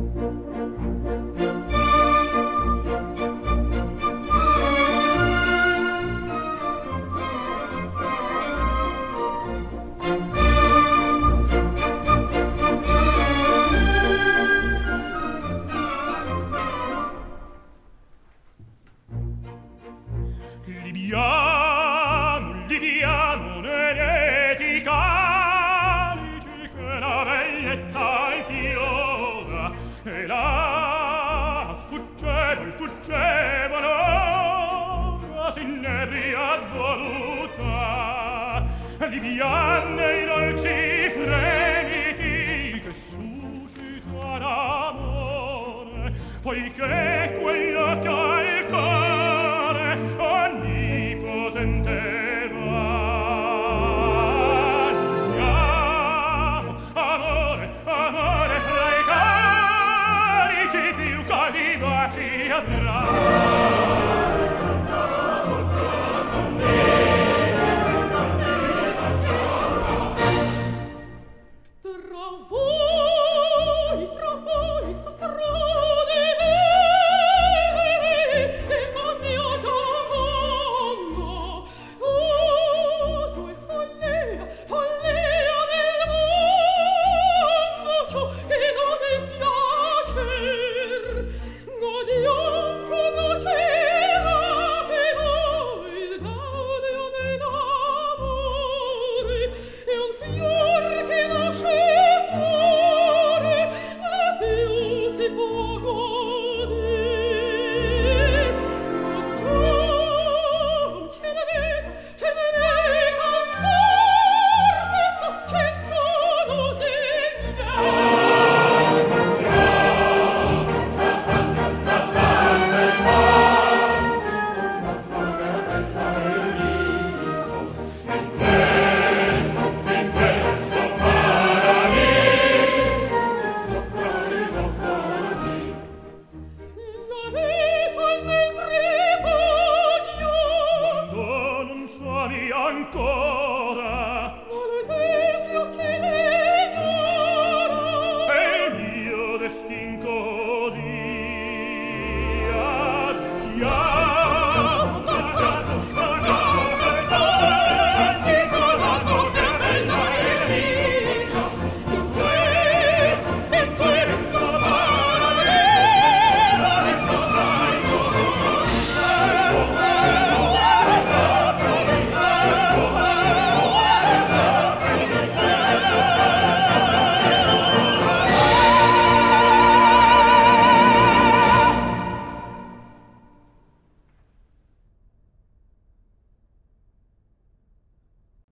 Libiamo un'eretica che la bellezza infiora e là fuggevano si inebbria voluta Libiane i dolci fremiti che suscita l'amore poiché quello che ha il cuore onnipotente amore fra i carici più caldi baci avrà